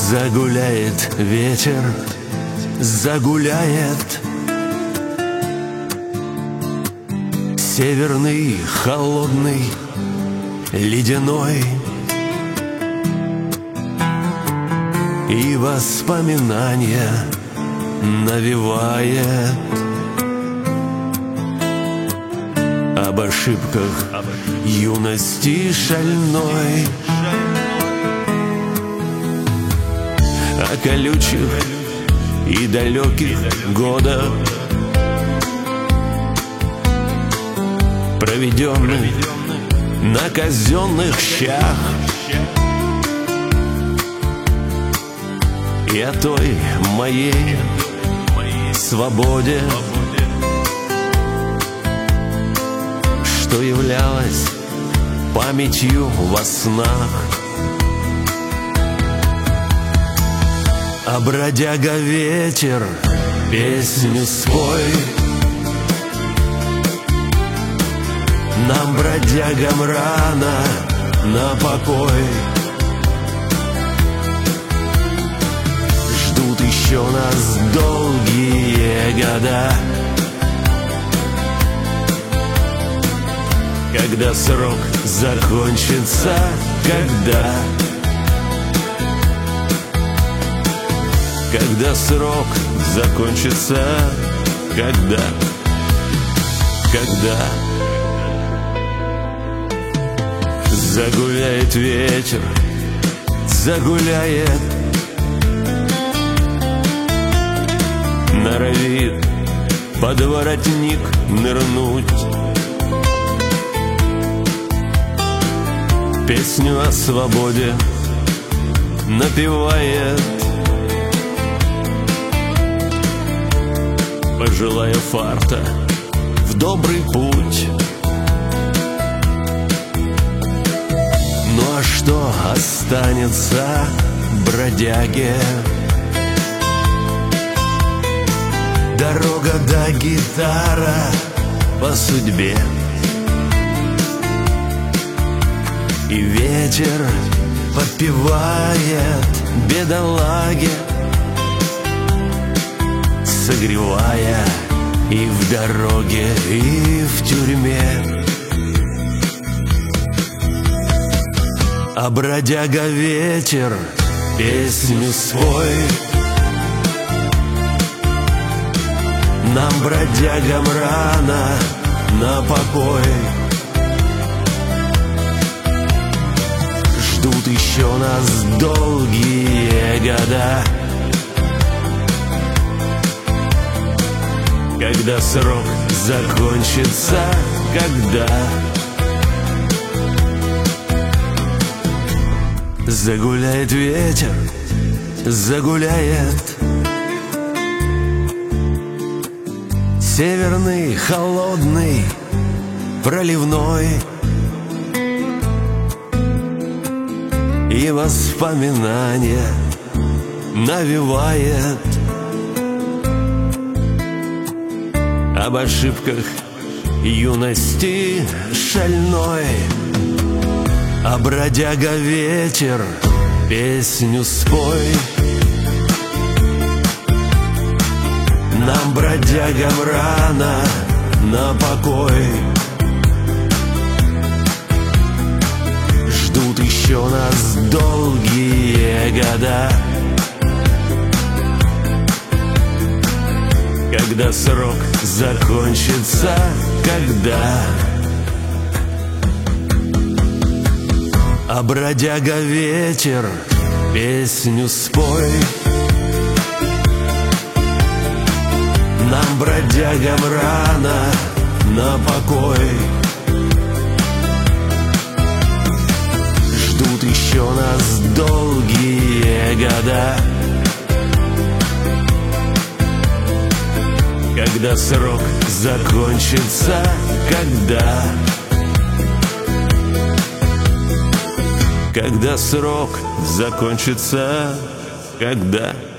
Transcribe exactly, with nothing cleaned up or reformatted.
Загуляет ветер, загуляет северный, холодный, ледяной, и воспоминания навевает об ошибках юности шальной, о колючих и далеких годах, проведенных на казенных щах, и о той моей свободе, что являлась памятью во снах. А бродяга ветер, песню спой, нам, бродягам, рано на покой. Ждут еще нас долгие года, когда срок закончится, когда Когда срок закончится, когда Когда загуляет ветер, загуляет, норовит под воротник нырнуть, песню о свободе напевает, пожелая фарта в добрый путь. Ну а что останется бродяге? Дорога да гитара по судьбе, и ветер подпевает бедолаге, согревая и в дороге, и в тюрьме. А бродяга ветер, песню свой, нам, бродягам, рано на покой. Ждут еще нас долгие года, когда срок закончится, когда загуляет ветер, загуляет северный, холодный, проливной, и воспоминания навевает об ошибках юности шальной. А бродяга ветер, песню спой, нам, бродягам, рано на покой. Ждут еще нас долгие года, когда срок закончится, когда А бродяга ветер, песню спой, нам, бродягам, рано на покой. Ждут еще нас долгие года, когда срок закончится, когда Когда срок закончится, когда